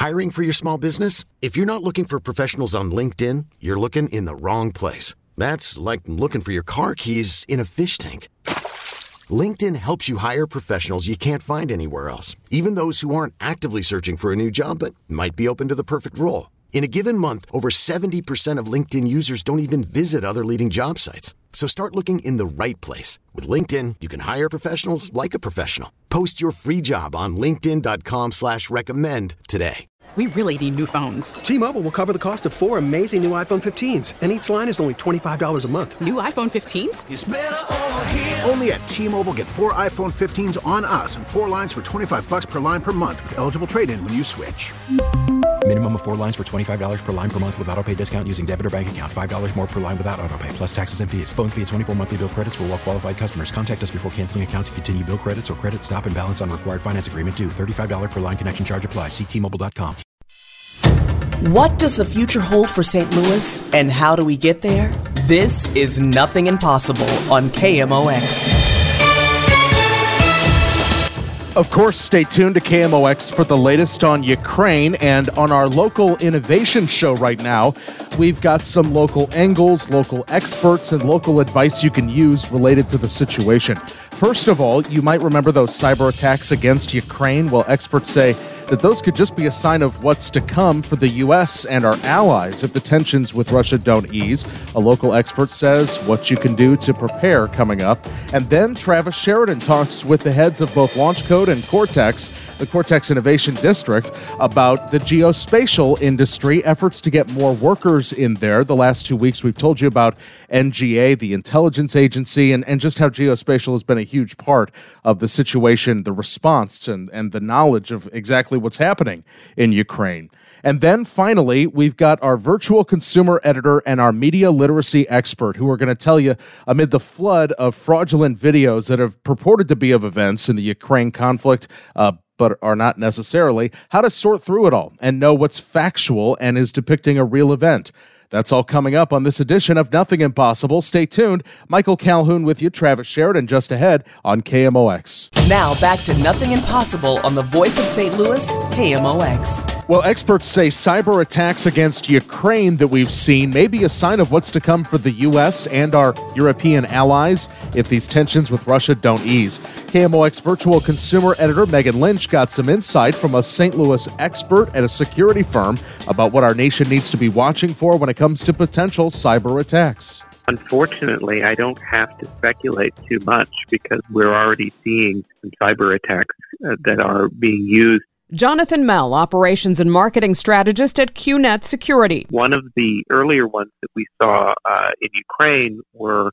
Hiring for your small business? If you're not looking for professionals on LinkedIn, you're looking in the wrong place. That's like looking for your car keys in a fish tank. LinkedIn helps you hire professionals you can't find anywhere else, even those who aren't actively searching for a new job but might be open to the perfect role. In a given month, over 70% of LinkedIn users don't even visit other leading job sites. So start looking in the right place. With LinkedIn, you can hire professionals like a professional. Post your free job on linkedin.com/recommend today. We really need new phones. T-Mobile will cover the cost of 4 amazing new iPhone 15s, and each line is only $25 a month. New iPhone 15s? It's better over here. Only at T-Mobile, get 4 iPhone 15s on us and 4 lines for $25 per line per month with eligible trade-in when you switch. Minimum of 4 lines for $25 per line per month with autopay discount using debit or bank account. $5 more per line without autopay, plus taxes and fees. Phone fee at 24 monthly bill credits for well-qualified customers. Contact us before canceling account to continue bill credits or credit stop and balance on required finance agreement due. $35 per line connection charge applies. See T-Mobile.com. What does the future hold for St. Louis, and how do we get there? This is Nothing Impossible on KMOX. Of course, stay tuned to KMOX for the latest on Ukraine, and on our local innovation show right now, we've got some local angles, local experts, and local advice you can use related to the situation. First of all, you might remember those cyber attacks against Ukraine. Well, experts say that those could just be a sign of what's to come for the U.S. and our allies if the tensions with Russia don't ease. A local expert says what you can do to prepare coming up. And then Travis Sheridan talks with the heads of both LaunchCode and Cortex, the Cortex Innovation District, about the geospatial industry, efforts to get more workers in there. The last 2 weeks we've told you about NGA, the intelligence agency, and just how geospatial has been a huge part of the situation, the response, and the knowledge of exactly what's happening in Ukraine. And then finally, we've got our virtual consumer editor and our media literacy expert who are going to tell you, amid the flood of fraudulent videos that have purported to be of events in the Ukraine conflict, but are not necessarily, how to sort through it all and know what's factual and is depicting a real event. That's all coming up on this edition of Nothing Impossible. Stay tuned. Michael Calhoun with you, Travis Sheridan just ahead on KMOX. Now back to Nothing Impossible on the voice of St. Louis, KMOX. Well, experts say cyber attacks against Ukraine that we've seen may be a sign of what's to come for the U.S. and our European allies if these tensions with Russia don't ease. KMOX virtual consumer editor Megan Lynch got some insight from a St. Louis expert at a security firm about what our nation needs to be watching for when it comes to potential cyber attacks. Unfortunately, I don't have to speculate too much because we're already seeing some cyber attacks that are being used. Jonathan Mell, Operations and Marketing Strategist at QNet Security. One of the earlier ones that we saw in Ukraine were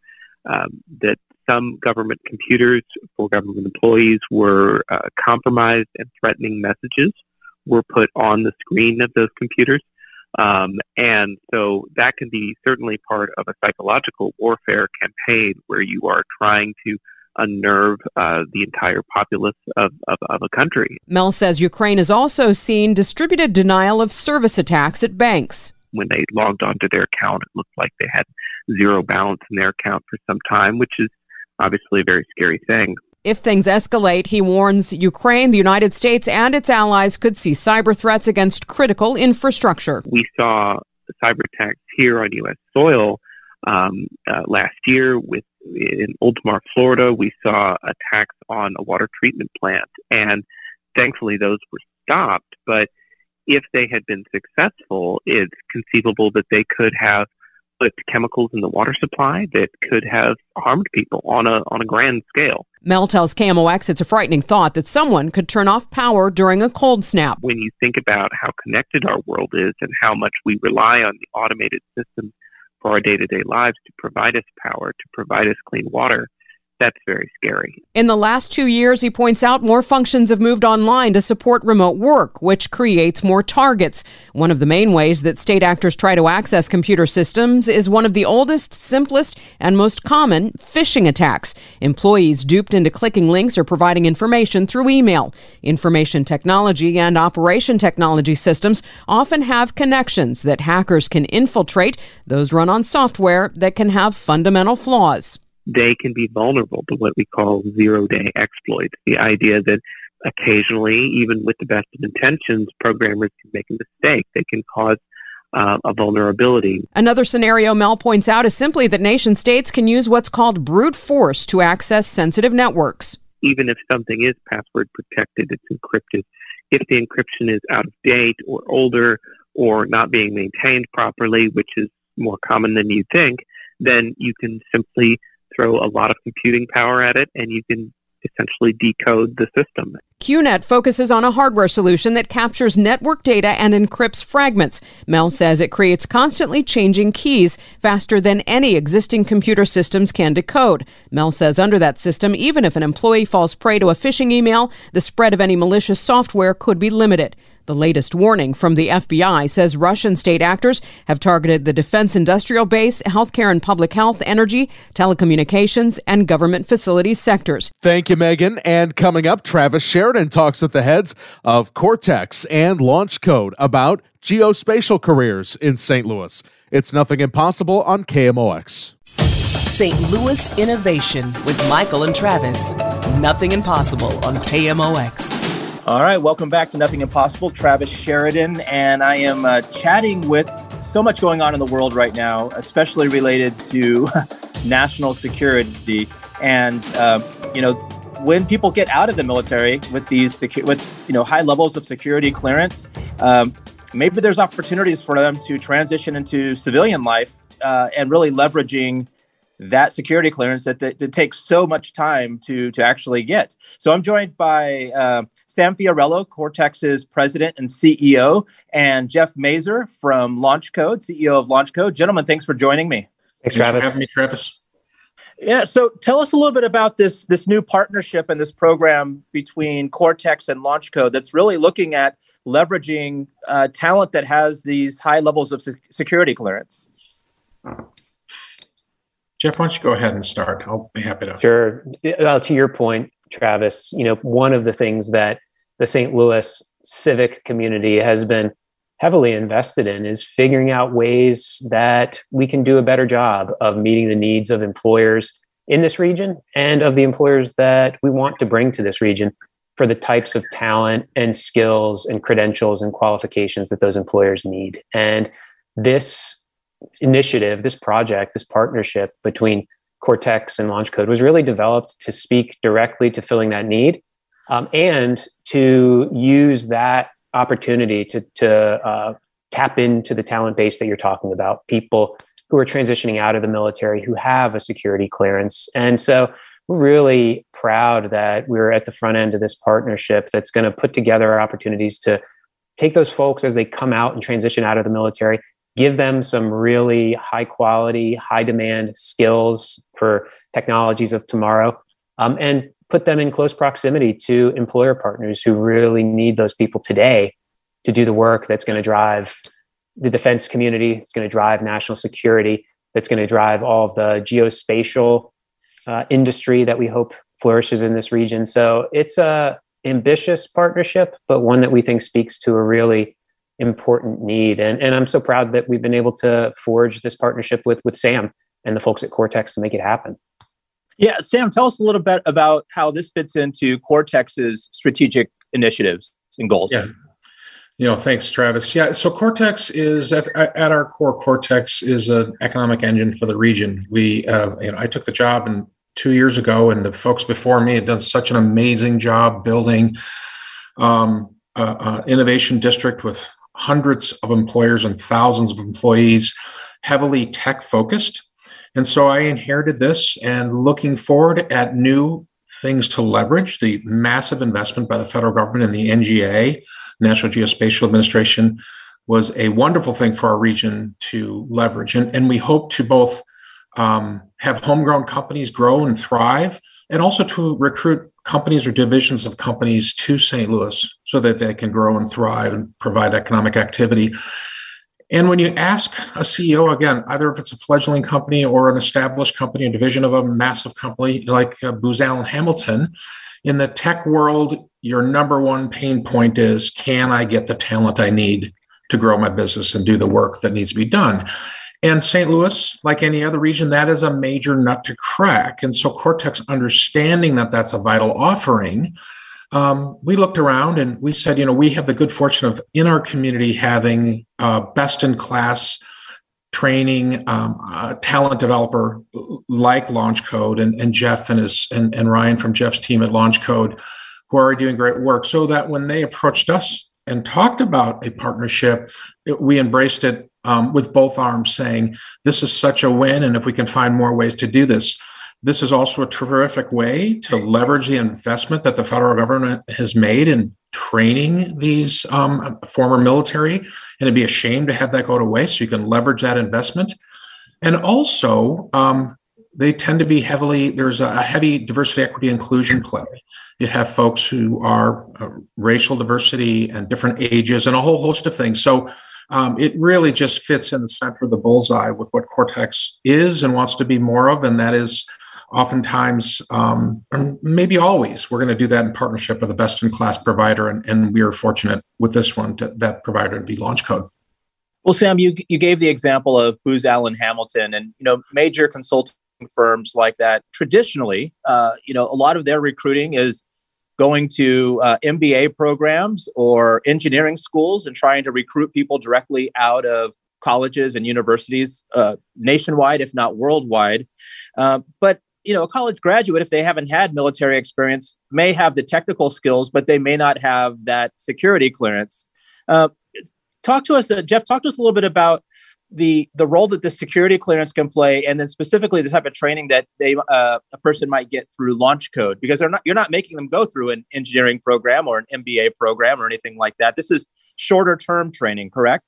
that some government computers for government employees were compromised, and threatening messages were put on the screen of those computers. And so that can be certainly part of a psychological warfare campaign where you are trying to unnerve the entire populace of a country. Mel says Ukraine has also seen distributed denial of service attacks at banks. When they logged onto their account, it looked like they had zero balance in their account for some time, which is obviously a very scary thing. If things escalate, he warns Ukraine, the United States, and its allies could see cyber threats against critical infrastructure. We saw cyber attacks here on U.S. soil last year in Oldmar, Florida. We saw attacks on a water treatment plant, and thankfully those were stopped. But if they had been successful, it's conceivable that they could have put chemicals in the water supply that could have harmed people on a grand scale. Mel tells KMOX it's a frightening thought that someone could turn off power during a cold snap. When you think about how connected our world is and how much we rely on the automated systems for our day-to-day lives to provide us power, to provide us clean water, that's very scary. In the last 2 years, he points out more functions have moved online to support remote work, which creates more targets. One of the main ways that state actors try to access computer systems is one of the oldest, simplest, and most common phishing attacks. Employees duped into clicking links or providing information through email. Information technology and operation technology systems often have connections that hackers can infiltrate. Those run on software that can have fundamental flaws. They can be vulnerable to what we call zero-day exploits, the idea that occasionally, even with the best of intentions, programmers can make a mistake. They can cause a vulnerability. Another scenario Mel points out is simply that nation states can use what's called brute force to access sensitive networks. Even if something is password protected, it's encrypted. If the encryption is out of date or older or not being maintained properly, which is more common than you think, then you can simply throw a lot of computing power at it and you can essentially decode the system. QNet focuses on a hardware solution that captures network data and encrypts fragments. Mel says it creates constantly changing keys faster than any existing computer systems can decode. Mel says under that system, even if an employee falls prey to a phishing email, the spread of any malicious software could be limited. The latest warning from the FBI says Russian state actors have targeted the defense industrial base, healthcare and public health, energy, telecommunications, and government facilities sectors. Thank you, Megan. And coming up, Travis Sheridan talks with the heads of Cortex and LaunchCode about geospatial careers in St. Louis. It's Nothing Impossible on KMOX. St. Louis Innovation with Michael and Travis. Nothing Impossible on KMOX. All right, welcome back to Nothing Impossible. Travis Sheridan, and I am chatting with so much going on in the world right now, especially related to national security. And when people get out of the military with these high levels of security clearance, maybe there's opportunities for them to transition into civilian life and really leveraging that security clearance that takes so much time to actually get. So I'm joined by Sam Fiorello, Cortex's president and CEO, and Jeff Mazer from LaunchCode, CEO of LaunchCode. Gentlemen, thanks for joining me. Thanks for having me, Travis. Yeah, so tell us a little bit about this new partnership and this program between Cortex and LaunchCode that's really looking at leveraging talent that has these high levels of security clearance. Jeff, why don't you go ahead and start? I'll be happy to. Sure. Well, to your point, Travis, one of the things that the St. Louis civic community has been heavily invested in is figuring out ways that we can do a better job of meeting the needs of employers in this region and of the employers that we want to bring to this region for the types of talent and skills and credentials and qualifications that those employers need. And this initiative, this project, this partnership between Cortex and LaunchCode was really developed to speak directly to filling that need and to use that opportunity to tap into the talent base that you're talking about, people who are transitioning out of the military who have a security clearance. And so we're really proud that we're at the front end of this partnership that's going to put together our opportunities to take those folks as they come out and transition out of the military, give them some really high quality, high demand skills for technologies of tomorrow, and put them in close proximity to employer partners who really need those people today to do the work that's going to drive the defense community, it's going to drive national security, that's going to drive all of the geospatial industry that we hope flourishes in this region. So it's a ambitious partnership, but one that we think speaks to a really important need. And I'm so proud that we've been able to forge this partnership with Sam and the folks at Cortex to make it happen. Yeah, Sam, tell us a little bit about how this fits into Cortex's strategic initiatives and goals. Yeah, thanks, Travis. Yeah, so Cortex is at our core. Cortex is an economic engine for the region. I took the job 2 years ago, and the folks before me had done such an amazing job building innovation district with hundreds of employers and thousands of employees, heavily tech focused. And so I inherited this and looking forward at new things to leverage the massive investment by the federal government and the NGA, National Geospatial Administration, was a wonderful thing for our region to leverage. And we hope to both have homegrown companies grow and thrive, and also to recruit companies or divisions of companies to St. Louis so that they can grow and thrive and provide economic activity. And when you ask a CEO, again, either if it's a fledgling company or an established company, a division of a massive company like Booz Allen Hamilton, in the tech world, your number one pain point is, can I get the talent I need to grow my business and do the work that needs to be done? And St. Louis, like any other region, that is a major nut to crack. And so Cortex, understanding that that's a vital offering, we looked around and we said, we have the good fortune of in our community having best in class training, talent developer like LaunchCode and Jeff and Ryan from Jeff's team at LaunchCode, who are doing great work, so that when they approached us and talked about a partnership, we embraced it with both arms, saying, this is such a win. And if we can find more ways to do this, this is also a terrific way to leverage the investment that the federal government has made in training these former military. And it'd be a shame to have that go to waste. So you can leverage that investment. And also, they tend to be there's a heavy diversity, equity, inclusion play. You have folks who are racial diversity and different ages and a whole host of things. So it really just fits in the center of the bullseye with what Cortex is and wants to be more of. And that is oftentimes, or maybe always, we're going to do that in partnership with a best-in-class provider. And we are fortunate with this one, that provider to be LaunchCode. Well, Sam, you gave the example of Booz Allen Hamilton, and major consulting firms like that. Traditionally, a lot of their recruiting is going to MBA programs or engineering schools and trying to recruit people directly out of colleges and universities nationwide, if not worldwide. But a college graduate, if they haven't had military experience, may have the technical skills, but they may not have that security clearance. Talk to us, Jeff, talk to us a little bit about the role that the security clearance can play, and then specifically the type of training that a person might get through LaunchCode, because you're not making them go through an engineering program or an MBA program or anything like that. This is shorter term training, correct?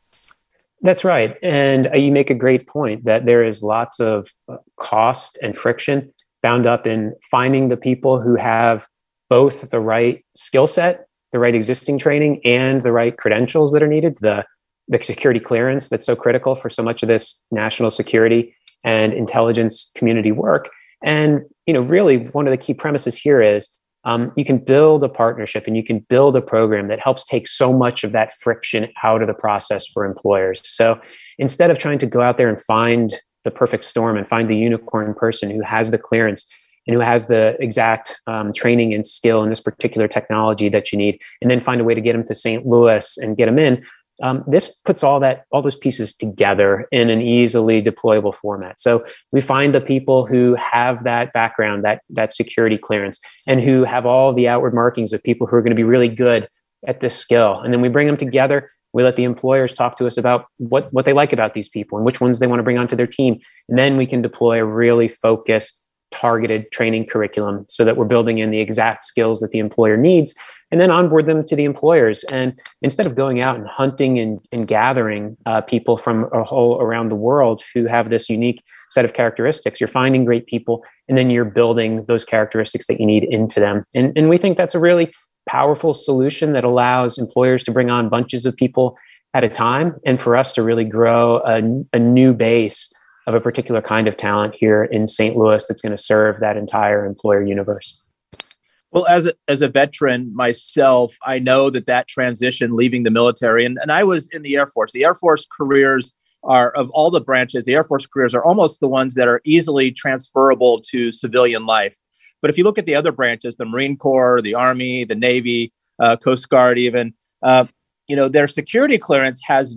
That's right. And you make a great point that there is lots of cost and friction bound up in finding the people who have both the right skill set, the right existing training, and the right credentials that are needed, the security clearance that's so critical for so much of this national security and intelligence community work. And, really one of the key premises here is you can build a partnership and you can build a program that helps take so much of that friction out of the process for employers. So instead of trying to go out there and find the perfect storm and find the unicorn person who has the clearance and who has the exact training and skill in this particular technology that you need, and then find a way to get them to St. Louis and get them in, this puts all those pieces together in an easily deployable format. So we find the people who have that background, that security clearance, and who have all the outward markings of people who are going to be really good at this skill. And then we bring them together. We let the employers talk to us about what they like about these people and which ones they want to bring onto their team. And then we can deploy a really focused, targeted training curriculum so that we're building in the exact skills that the employer needs, and then onboard them to the employers. And instead of going out and hunting and gathering people from around the world who have this unique set of characteristics, you're finding great people, and then you're building those characteristics that you need into them. And we think that's a really powerful solution that allows employers to bring on bunches of people at a time, and for us to really grow a new base of a particular kind of talent here in St. Louis that's going to serve that entire employer universe. Well, as a veteran myself, I know that transition, leaving the military, and I was in the Air Force. The Air Force careers are, of all the branches, the Air Force careers are almost the ones that are easily transferable to civilian life. But if you look at the other branches, the Marine Corps, the Army, the Navy, Coast Guard, even, their security clearance has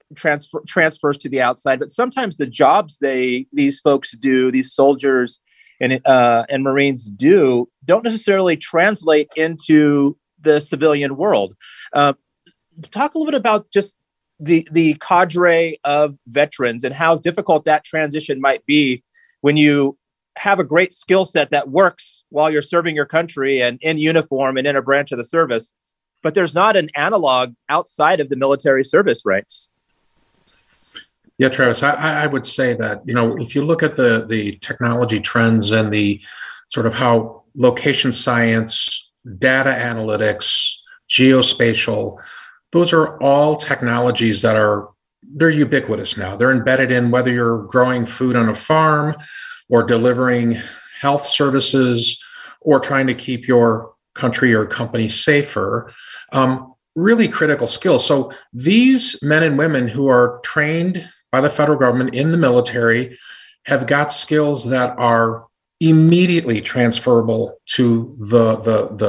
transfers to the outside. But sometimes the jobs these folks do, these soldiers and Marines don't necessarily translate into the civilian world. Talk a little bit about just the cadre of veterans and how difficult that transition might be when you have a great skill set that works while you're serving your country and in uniform and in a branch of the service, but there's not an analog outside of the military service ranks. Yeah, Travis, I would say that, if you look at the technology trends and the sort of how location science, data analytics, geospatial, those are all technologies they're ubiquitous now. They're embedded in whether you're growing food on a farm or delivering health services or trying to keep your country or company safer. Really critical skills. So these men and women who are trained by the federal government in the military have got skills that are immediately transferable to the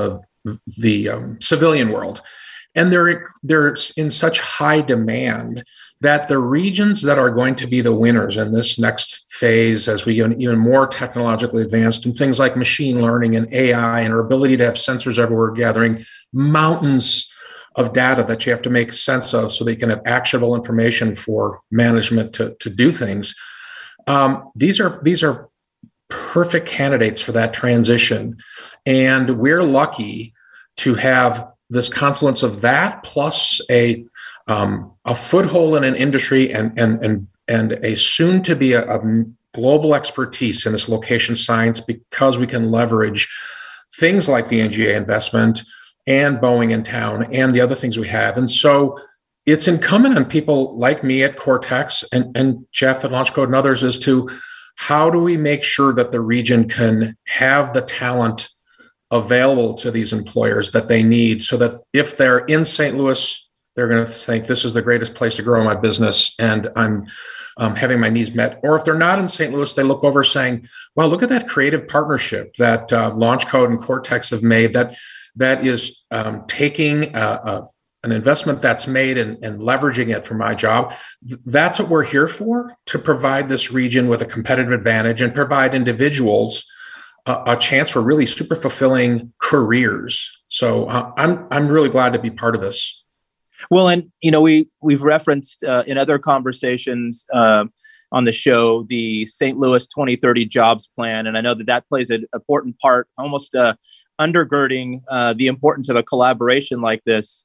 civilian world. And they're in such high demand that the regions that are going to be the winners in this next phase, as we get even more technologically advanced, and things like machine learning and AI and our ability to have sensors everywhere gathering mountains of data that you have to make sense of so that you can have actionable information for management to do things. These are perfect candidates for that transition. And we're lucky to have this confluence of that plus a foothold in an industry and a soon to be a global expertise in this location science, because we can leverage things like the NGA investment and Boeing in town and the other things we have. And so it's incumbent on people like me at Cortex and Jeff at LaunchCode and others as to how do we make sure that the region can have the talent available to these employers that they need, so that if they're in St. Louis, they're going to think this is the greatest place to grow my business and I'm having my needs met. Or if they're not in St. Louis, they look over saying, well, look at that creative partnership that LaunchCode and Cortex have made that is taking an investment that's made and leveraging it for my job. That's what we're here for, to provide this region with a competitive advantage and provide individuals a chance for really super fulfilling careers. So I'm really glad to be part of this. Well, and we've referenced in other conversations on the show the St. Louis 2030 jobs plan, and I know that plays an important part, almost undergirding the importance of a collaboration like this.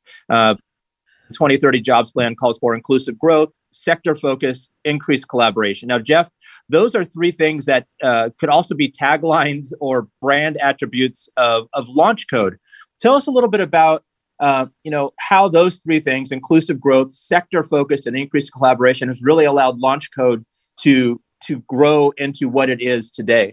2030 jobs plan calls for inclusive growth, sector focus, increased collaboration. Now, Jeff, those are three things that could also be taglines or brand attributes of LaunchCode. Tell us a little bit about how those three things, inclusive growth, sector focus, and increased collaboration, has really allowed LaunchCode to grow into what it is today.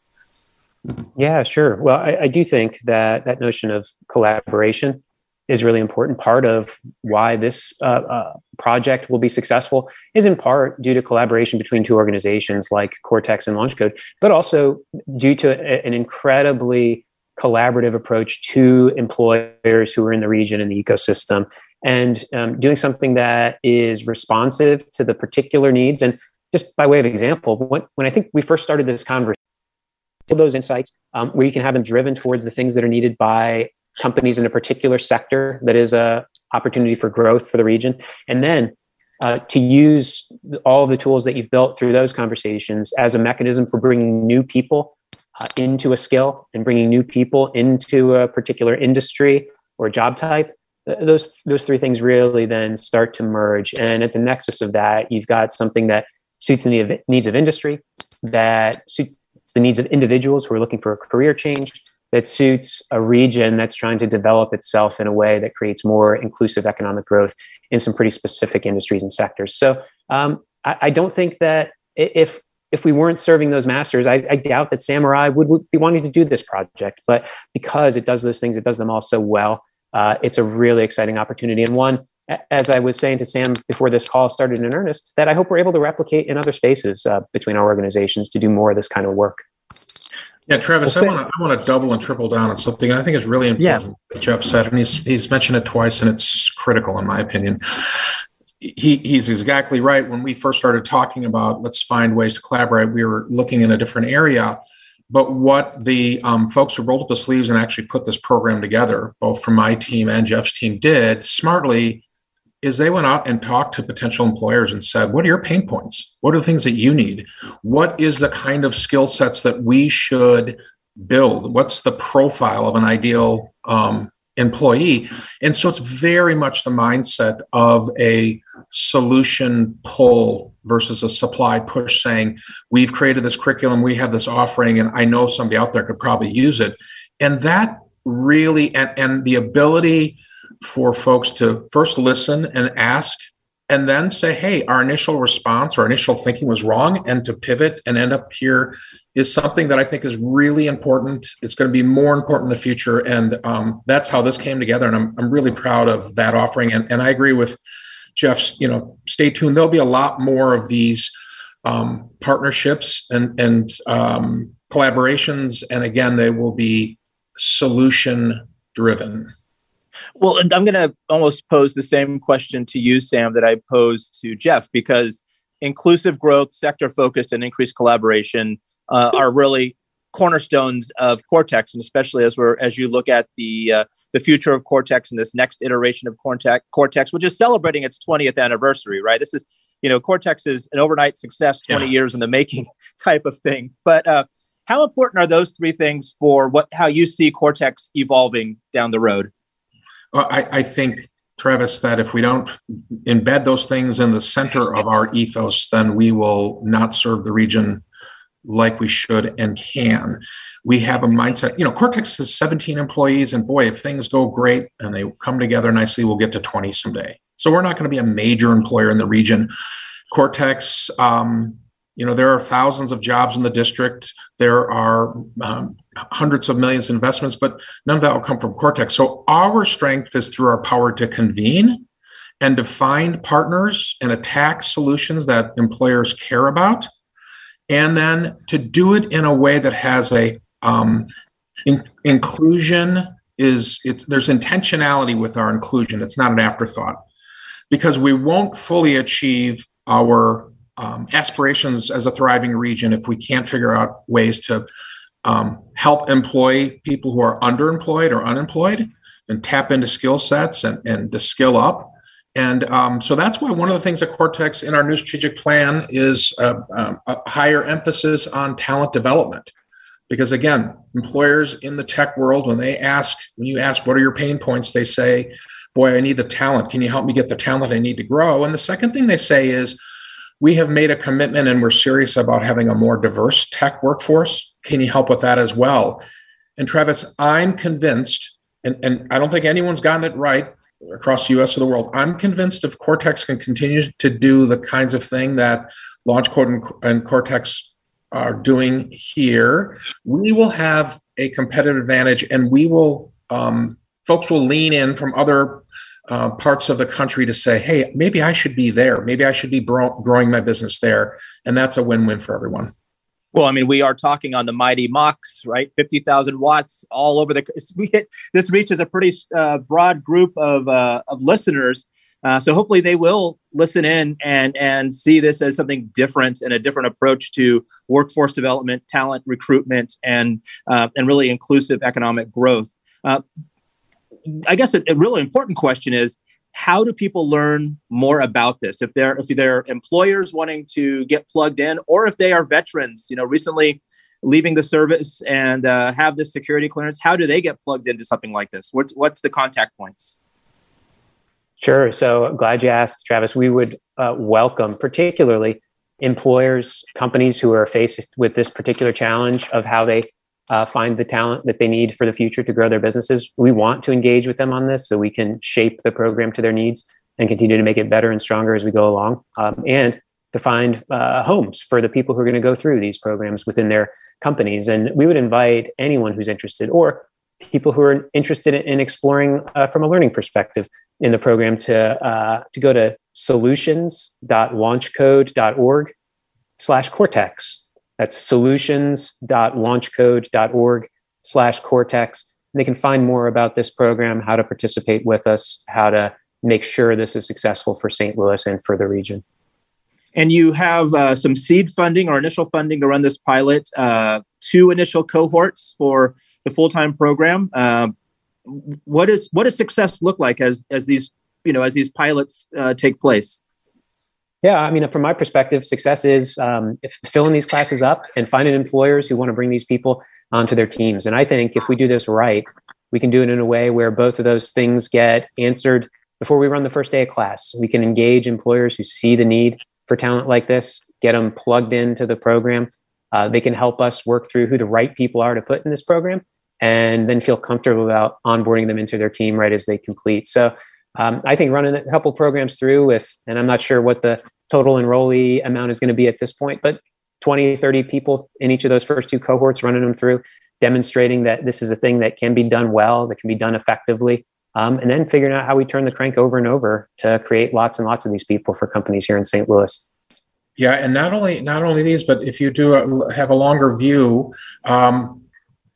Yeah, sure. Well, I do think that notion of collaboration is a really important part of why this project will be successful, is in part due to collaboration between two organizations like Cortex and LaunchCode, but also due to an incredibly collaborative approach to employers who are in the region and the ecosystem, and doing something that is responsive to the particular needs. And just by way of example, when I think we first started this conversation, those insights where you can have them driven towards the things that are needed by companies in a particular sector that is a opportunity for growth for the region, and then to use all of the tools that you've built through those conversations as a mechanism for bringing new people into a skill and bringing new people into a particular industry or job type. Those three things really then start to merge, and at the nexus of that, you've got something that suits the needs of industry, that suits the needs of individuals who are looking for a career change, that suits a region that's trying to develop itself in a way that creates more inclusive economic growth in some pretty specific industries and sectors. So I don't think that if we weren't serving those masters, I doubt that Samurai would be wanting to do this project. But because it does those things, it does them all so well, it's a really exciting opportunity. And one, as I was saying to Sam before this call started in earnest, that I hope we're able to replicate in other spaces between our organizations to do more of this kind of work. Yeah, Travis, I want to double and triple down on something I think is really important that Jeff said, and he's mentioned it twice, and it's critical in my opinion. He's exactly right. When we first started talking about let's find ways to collaborate, we were looking in a different area. But what the folks who rolled up the sleeves and actually put this program together, both from my team and Jeff's team, did smartly, is they went out and talked to potential employers and said, what are your pain points? What are the things that you need? What is the kind of skill sets that we should build? What's the profile of an ideal employee? And so it's very much the mindset of a solution pull versus a supply push, saying, we've created this curriculum, we have this offering, and I know somebody out there could probably use it. And that really, and the ability for folks to first listen and ask, and then say, hey, our initial response or initial thinking was wrong, and to pivot and end up here is something that I think is really important. It's going to be more important in the future. And that's how this came together. And I'm really proud of that offering. And I agree with Jeff's, stay tuned. There'll be a lot more of these partnerships and collaborations. And again, they will be solution driven. Well, I'm going to almost pose the same question to you, Sam, that I posed to Jeff, because inclusive growth, sector focused, and increased collaboration are really cornerstones of Cortex, and especially as you look at the future of Cortex and this next iteration of Cortex, which is celebrating its 20th anniversary, right? This is, Cortex is an overnight success, 20 years in the making type of thing. But how important are those three things for how you see Cortex evolving down the road? Well, I think, Travis, that if we don't embed those things in the center of our ethos, then we will not serve the region like we should and can. We have a mindset, Cortex has 17 employees, and boy, if things go great and they come together nicely, we'll get to 20 someday. So we're not going to be a major employer in the region. Cortex, there are thousands of jobs in the district. There are hundreds of millions of investments, but none of that will come from Cortex. So our strength is through our power to convene and to find partners and attack solutions that employers care about, and then to do it in a way that has inclusion. There's intentionality with our inclusion. It's not an afterthought, because we won't fully achieve our aspirations as a thriving region if we can't figure out ways to help employ people who are underemployed or unemployed and tap into skill sets and to skill up. And so that's why one of the things at Cortex in our new strategic plan is a higher emphasis on talent development. Because again, employers in the tech world, when you ask what are your pain points, they say, boy, I need the talent. Can you help me get the talent I need to grow? And the second thing they say is, we have made a commitment and we're serious about having a more diverse tech workforce. Can you help with that as well? And Travis, I'm convinced, and I don't think anyone's gotten it right across the US or the world, I'm convinced if Cortex can continue to do the kinds of thing that LaunchCode and Cortex are doing here, we will have a competitive advantage, and folks will lean in from other parts of the country to say, hey, maybe I should be there. Maybe I should be growing my business there. And that's a win-win for everyone. Well, I mean, we are talking on the mighty Mach, right? 50,000 watts all over this reaches a pretty broad group of listeners. So hopefully they will listen in and see this as something different and a different approach to workforce development, talent recruitment, and really inclusive economic growth. I guess a really important question is, how do people learn more about this? If they're employers wanting to get plugged in, or if they are veterans, recently leaving the service and have this security clearance, how do they get plugged into something like this? What's the contact points? Sure. So glad you asked, Travis. We would welcome particularly employers, companies who are faced with this particular challenge of how they find the talent that they need for the future to grow their businesses. We want to engage with them on this so we can shape the program to their needs and continue to make it better and stronger as we go along, and to find homes for the people who are going to go through these programs within their companies. And we would invite anyone who's interested, or people who are interested in exploring from a learning perspective in the program, to go to solutions.launchcode.org/Cortex. That's solutions.launchcode.org/Cortex. And they can find more about this program, how to participate with us, how to make sure this is successful for St. Louis and for the region. And you have some seed funding or initial funding to run this pilot, 2 initial cohorts for the full-time program. What does success look like as these pilots take place? Yeah, I mean, from my perspective, success is filling these classes up and finding employers who want to bring these people onto their teams. And I think if we do this right, we can do it in a way where both of those things get answered before we run the first day of class. We can engage employers who see the need for talent like this, get them plugged into the program. They can help us work through who the right people are to put in this program, and then feel comfortable about onboarding them into their team right as they complete. So I think running a couple programs through and I'm not sure what the total enrollee amount is going to be at this point, but 20, 30 people in each of those first 2 cohorts, running them through, demonstrating that this is a thing that can be done well, that can be done effectively, and then figuring out how we turn the crank over and over to create lots and lots of these people for companies here in St. Louis. Yeah, and not only these, but if you do have a longer view,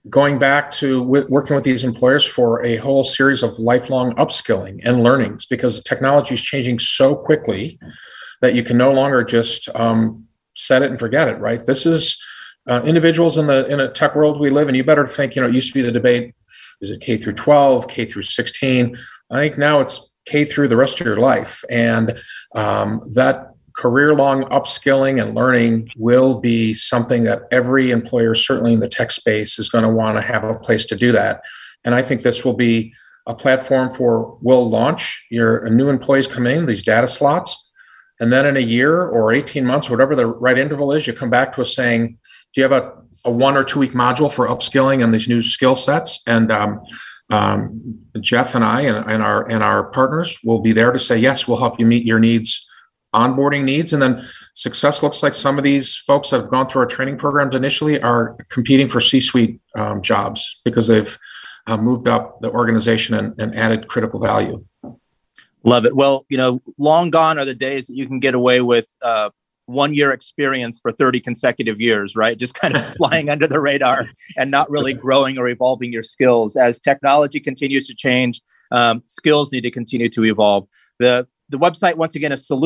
going back to working with these employers for a whole series of lifelong upskilling and learnings, because technology is changing so quickly that you can no longer just set it and forget it, right? This is individuals in a tech world we live in. You better think, it used to be the debate, is it K through 12, K through 16? I think now it's K through the rest of your life. And that career-long upskilling and learning will be something that every employer, certainly in the tech space, is going to want to have a place to do that. And I think this will be a platform we'll launch new employees come in, these data slots, and then in a year or 18 months, whatever the right interval is, you come back to us saying, do you have a 1 or 2 week module for upskilling on these new skill sets? And Jeff and I and our partners will be there to say, yes, we'll help you meet your needs, onboarding needs. And then success looks like some of these folks that have gone through our training programs initially are competing for C-suite jobs because they've moved up the organization and added critical value. Love it. Well, long gone are the days that you can get away with 1 year experience for 30 consecutive years, right? Just kind of flying under the radar and not really growing or evolving your skills. As technology continues to change, skills need to continue to evolve. The website, once again, is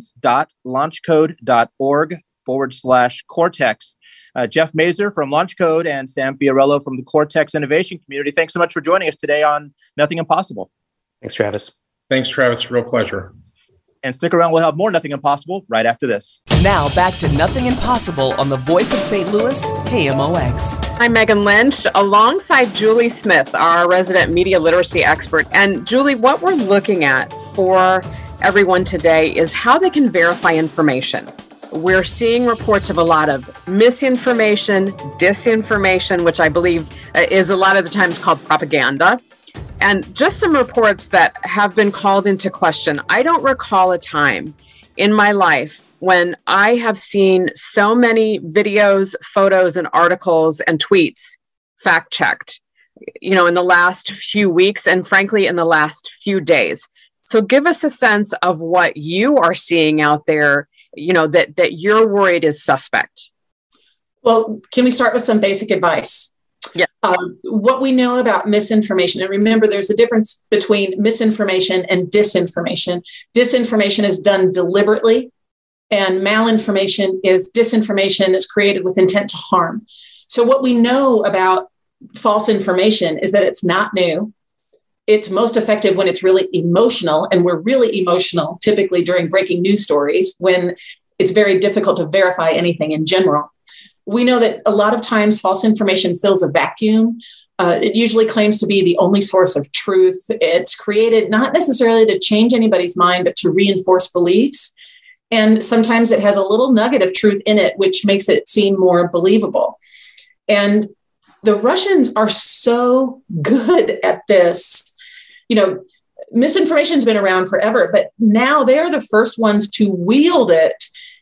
solutions.launchcode.org/Cortex. Jeff Mazur from LaunchCode and Sam Fiorello from the Cortex Innovation Community. Thanks so much for joining us today on Nothing Impossible. Thanks, Travis. Thanks, Travis. Real pleasure. And stick around. We'll have more Nothing Impossible right after this. Now back to Nothing Impossible on the Voice of St. Louis, KMOX. I'm Megan Lynch, alongside Julie Smith, our resident media literacy expert. And Julie, what we're looking at for everyone today is how they can verify information. We're seeing reports of a lot of misinformation, disinformation, which I believe is a lot of the times called propaganda. And just some reports that have been called into question. I don't recall a time in my life when I have seen so many videos, photos, and articles and tweets fact-checked, in the last few weeks and frankly, in the last few days. So give us a sense of what you are seeing out there, that you're worried is suspect. Well, can we start with some basic advice? Yeah. What we know about misinformation, and remember, there's a difference between misinformation and disinformation. Disinformation is done deliberately, and disinformation is created with intent to harm. So what we know about false information is that it's not new. It's most effective when it's really emotional, and we're really emotional typically during breaking news stories when it's very difficult to verify anything in general. We know that a lot of times false information fills a vacuum. It usually claims to be the only source of truth. It's created not necessarily to change anybody's mind, but to reinforce beliefs. And sometimes it has a little nugget of truth in it, which makes it seem more believable. And the Russians are so good at this. Misinformation's been around forever, but now they're the first ones to wield it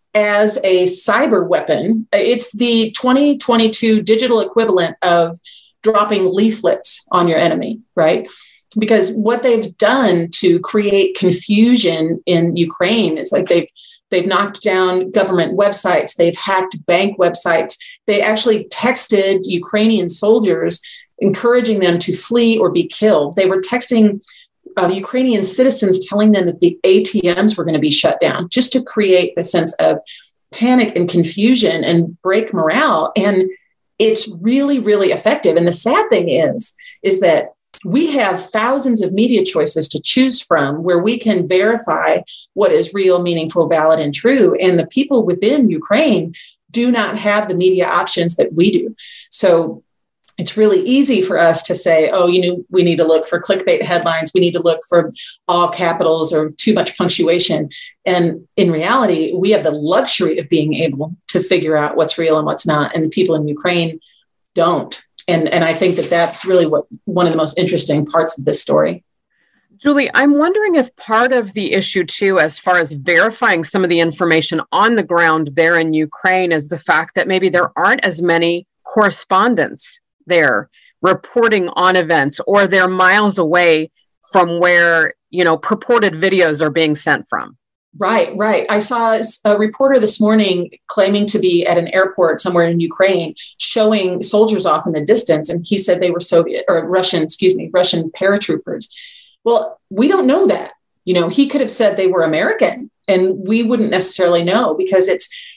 as a cyber weapon. It's the 2022 digital equivalent of dropping leaflets on your enemy, right? Because what they've done to create confusion in Ukraine is like they've knocked down government websites, they've hacked bank websites, they actually texted Ukrainian soldiers encouraging them to flee or be killed. They were texting Ukrainian citizens telling them that the ATMs were going to be shut down just to create the sense of panic and confusion and break morale. And it's really, really effective. And the sad thing is that we have thousands of media choices to choose from where we can verify what is real, meaningful, valid, and true. And the people within Ukraine do not have the media options that we do. So it's really easy for us to say, we need to look for clickbait headlines. We need to look for all capitals or too much punctuation. And in reality, we have the luxury of being able to figure out what's real and what's not. And the people in Ukraine don't. And I think that that's really one of the most interesting parts of this story. Julie, I'm wondering if part of the issue, too, as far as verifying some of the information on the ground there in Ukraine, is the fact that maybe there aren't as many correspondents there reporting on events, or they're miles away from where, purported videos are being sent from. Right. I saw a reporter this morning claiming to be at an airport somewhere in Ukraine, showing soldiers off in the distance. And he said they were Russian paratroopers. Well, we don't know that. He could have said they were American, and we wouldn't necessarily know, because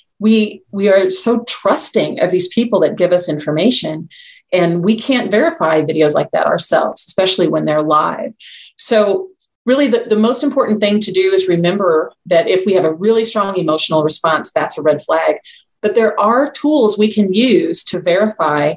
we are so trusting of these people that give us information, and we can't verify videos like that ourselves, especially when they're live. So really, the most important thing to do is remember that if we have a really strong emotional response, that's a red flag. But there are tools we can use to verify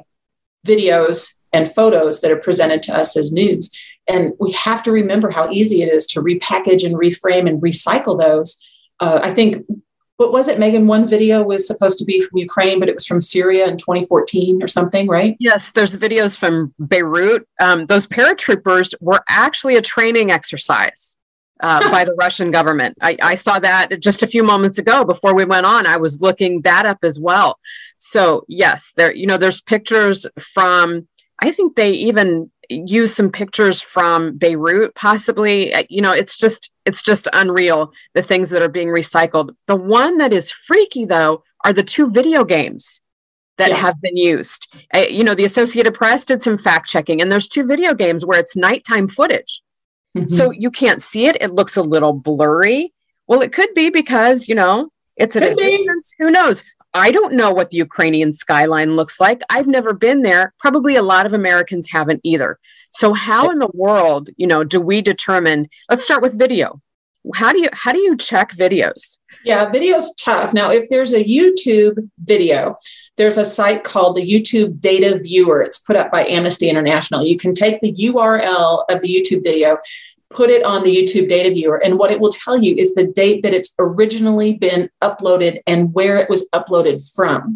videos and photos that are presented to us as news. And we have to remember how easy it is to repackage and reframe and recycle those. I think, what was it, Megan? One video was supposed to be from Ukraine, but it was from Syria in 2014 or something, right? Yes, there's videos from Beirut. Those paratroopers were actually a training exercise by the Russian government. I saw that just a few moments ago before we went on. I was looking that up as well. So yes, there's pictures from, I think they even use some pictures from Beirut, possibly. It's just unreal, the things that are being recycled. The one that is freaky, though, are the 2 video games that have been used. The Associated Press did some fact checking, and there's 2 video games where it's nighttime footage. Mm-hmm. So you can't see it. It looks a little blurry. Well, it could be because, it's at a distance. Who knows? I don't know what the Ukrainian skyline looks like. I've never been there. Probably a lot of Americans haven't either. So how in the world, do we determine? Let's start with video. How do you check videos? Yeah, video's tough. Now, if there's a YouTube video, there's a site called the YouTube Data Viewer. It's put up by Amnesty International. You can take the URL of the YouTube video, put it on the YouTube Data Viewer, and what it will tell you is the date that it's originally been uploaded and where it was uploaded from.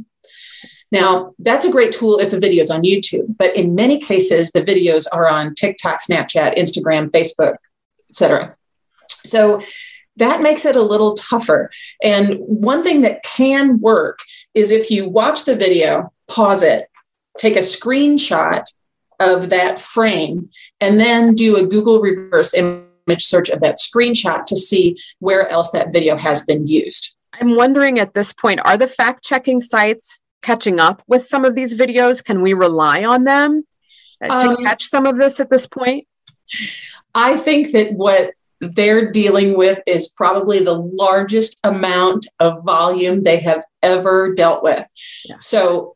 Now, that's a great tool if the video is on YouTube, but in many cases, the videos are on TikTok, Snapchat, Instagram, Facebook, etc. So that makes it a little tougher. And one thing that can work is if you watch the video, pause it, take a screenshot of that frame, and then do a Google reverse image search of that screenshot to see where else that video has been used. I'm wondering at this point, are the fact-checking sites catching up with some of these videos? Can we rely on them to catch some of this at this point? I think that what they're dealing with is probably the largest amount of volume they have ever dealt with. Yeah. So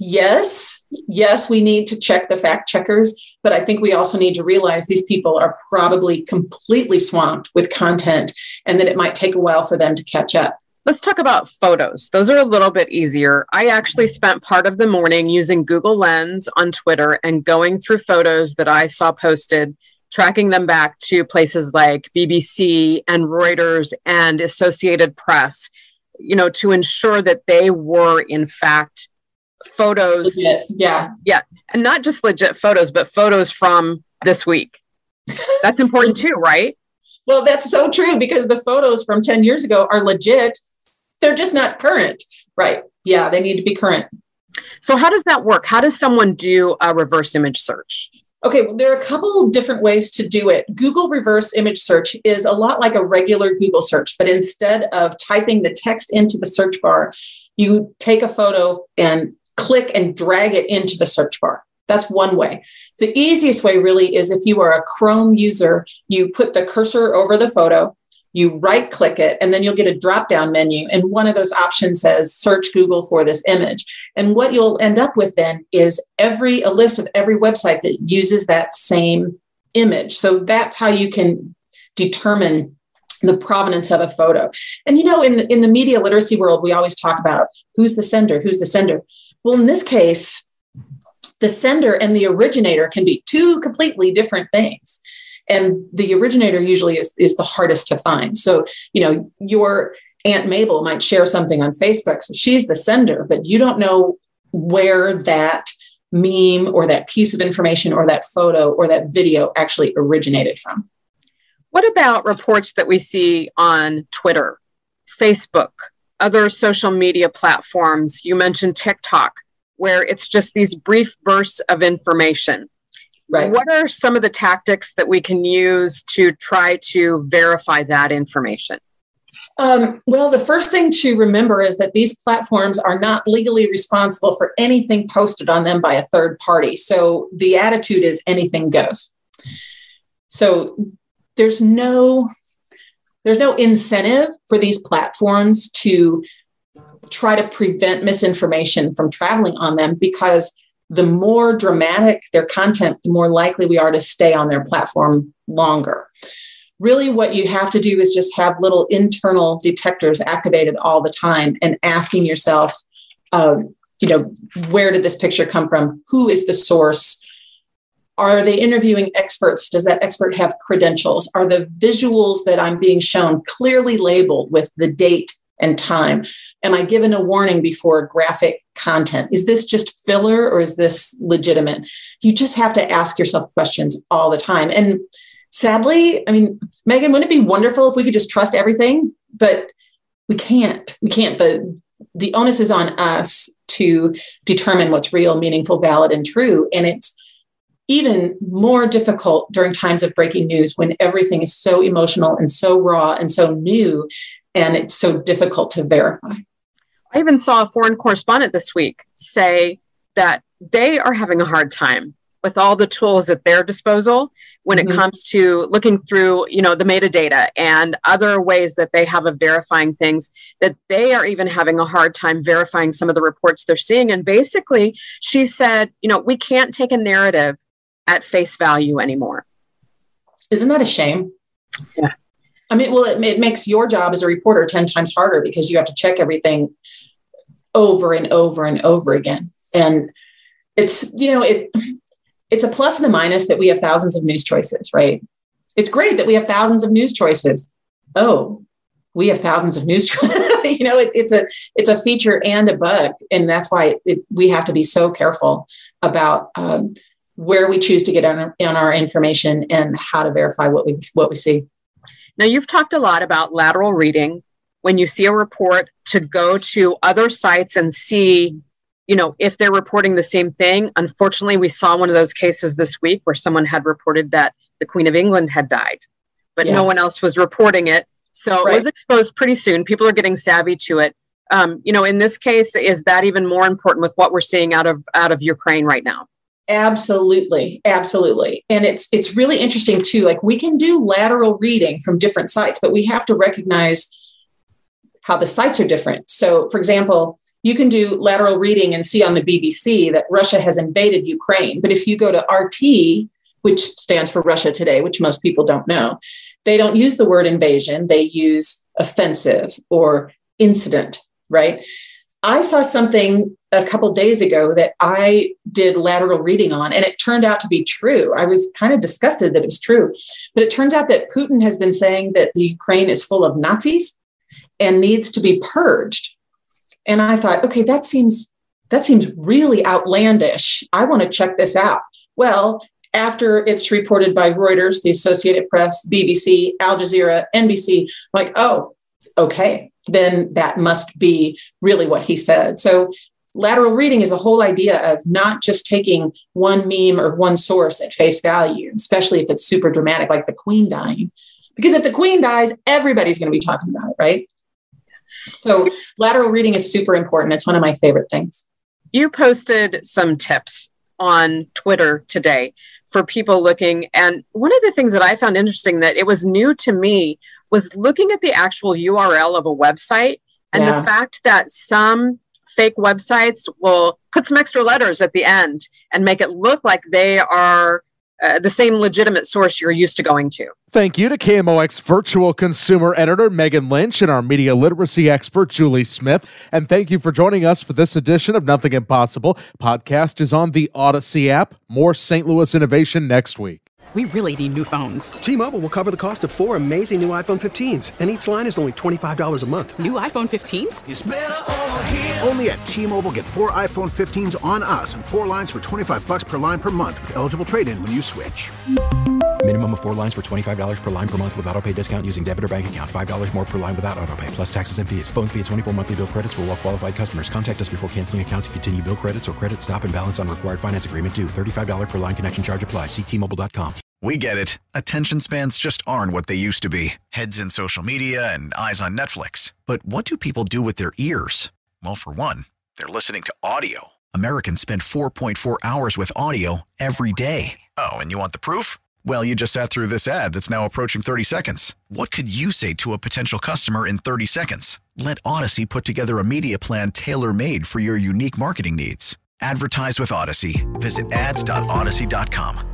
yes, we need to check the fact checkers, but I think we also need to realize these people are probably completely swamped with content, and that it might take a while for them to catch up. Let's talk about photos. Those are a little bit easier. I actually spent part of the morning using Google Lens on Twitter and going through photos that I saw posted, tracking them back to places like BBC and Reuters and Associated Press, to ensure that they were in fact photos. Legit. Yeah. And not just legit photos, but photos from this week. That's important too, right? Well, that's so true, because the photos from 10 years ago are legit. They're just not current. Right. Yeah, they need to be current. So how does that work? How does someone do a reverse image search? Okay, well, there are a couple different ways to do it. Google reverse image search is a lot like a regular Google search, but instead of typing the text into the search bar, you take a photo and click and drag it into the search bar. That's one way. The easiest way really is if you are a Chrome user, you put the cursor over the photo, you right click it, and then you'll get a drop down menu. And one of those options says search Google for this image. And what you'll end up with then is a list of every website that uses that same image. So that's how you can determine the provenance of a photo. And in the media literacy world, we always talk about who's the sender. Well, in this case, the sender and the originator can be 2 completely different things. And the originator usually is the hardest to find. So, your Aunt Mabel might share something on Facebook. So she's the sender, but you don't know where that meme or that piece of information or that photo or that video actually originated from. What about reports that we see on Twitter, Facebook, other social media platforms? You mentioned TikTok, where it's just these brief bursts of information. Right. What are some of the tactics that we can use to try to verify that information? Well, the first thing to remember is that these platforms are not legally responsible for anything posted on them by a third party. So the attitude is anything goes. So there's no incentive for these platforms to try to prevent misinformation from traveling on them, because the more dramatic their content, the more likely we are to stay on their platform longer. Really, what you have to do is just have little internal detectors activated all the time and asking yourself, where did this picture come from? Who is the source? Are they interviewing experts? Does that expert have credentials? Are the visuals that I'm being shown clearly labeled with the date and time? Am I given a warning before graphic content? Is this just filler or is this legitimate? You just have to ask yourself questions all the time. And sadly, Megan, wouldn't it be wonderful if we could just trust everything? But we can't. The onus is on us to determine what's real, meaningful, valid, and true. And it's even more difficult during times of breaking news when everything is so emotional and so raw and so new, and it's so difficult to verify. I even saw a foreign correspondent this week say that they are having a hard time with all the tools at their disposal when it comes to looking through, the metadata and other ways that they have of verifying things, that they are even having a hard time verifying some of the reports they're seeing. And basically, she said, we can't take a narrative at face value anymore. Isn't that a shame? Yeah. It makes your job as a reporter 10 times harder because you have to check everything over and over and over again. And it's, it's a plus and a minus that we have thousands of news choices, right? It's great that we have thousands of news choices. Oh, we have thousands of news choices. It's a feature and a bug. And that's why we have to be so careful about where we choose to get on our information and how to verify what we see. Now, you've talked a lot about lateral reading. When you see a report, to go to other sites and see, if they're reporting the same thing. Unfortunately, we saw one of those cases this week where someone had reported that the Queen of England had died, but no one else was reporting it. So It was exposed pretty soon. People are getting savvy to it. In this case, is that even more important with what we're seeing out of Ukraine right now? Absolutely. Absolutely. And it's really interesting too. Like, we can do lateral reading from different sites, but we have to recognize how the sites are different. So, for example, you can do lateral reading and see on the BBC that Russia has invaded Ukraine. But if you go to RT, which stands for Russia Today, which most people don't know, they don't use the word invasion. They use offensive or incident, right? I saw something a couple of days ago that I did lateral reading on, and it turned out to be true. I was kind of disgusted that it was true, but it turns out that Putin has been saying that the Ukraine is full of Nazis and needs to be purged. And I thought, okay, that seems really outlandish. I want to check this out. Well, after it's reported by Reuters, the Associated Press, BBC, Al Jazeera, NBC, I'm like, oh, okay, then that must be really what he said. So lateral reading is the whole idea of not just taking one meme or one source at face value, especially if it's super dramatic, like the Queen dying. Because if the Queen dies, everybody's going to be talking about it, right? So lateral reading is super important. It's one of my favorite things. You posted some tips on Twitter today for people looking. And one of the things that I found interesting that it was new to me was looking at the actual URL of a website and the fact that some fake websites will put some extra letters at the end and make it look like they are the same legitimate source you're used to going to. Thank you to KMOX virtual consumer editor Megan Lynch and our media literacy expert Julie Smith. And thank you for joining us for this edition of Nothing Impossible. Podcast is on the Odyssey app. More St. Louis innovation next week. We really need new phones. T-Mobile will cover the cost of 4 amazing new iPhone 15s, and each line is only $25 a month. New iPhone 15s? It's better over here. Only at T-Mobile, get 4 iPhone 15s on us and 4 lines for $25 per line per month with eligible trade-in when you switch. Minimum of 4 lines for $25 per line per month with autopay discount using debit or bank account. $5 more per line without autopay, plus taxes and fees. Phone fee at 24 monthly bill credits for well-qualified customers. Contact us before canceling account to continue bill credits or credit stop and balance on required finance agreement due. $35 per line connection charge applies. See T-Mobile.com. We get it. Attention spans just aren't what they used to be. Heads in social media and eyes on Netflix. But what do people do with their ears? Well, for one, they're listening to audio. Americans spend 4.4 hours with audio every day. Oh, and you want the proof? Well, you just sat through this ad that's now approaching 30 seconds. What could you say to a potential customer in 30 seconds? Let Odyssey put together a media plan tailor-made for your unique marketing needs. Advertise with Odyssey. Visit ads.odyssey.com.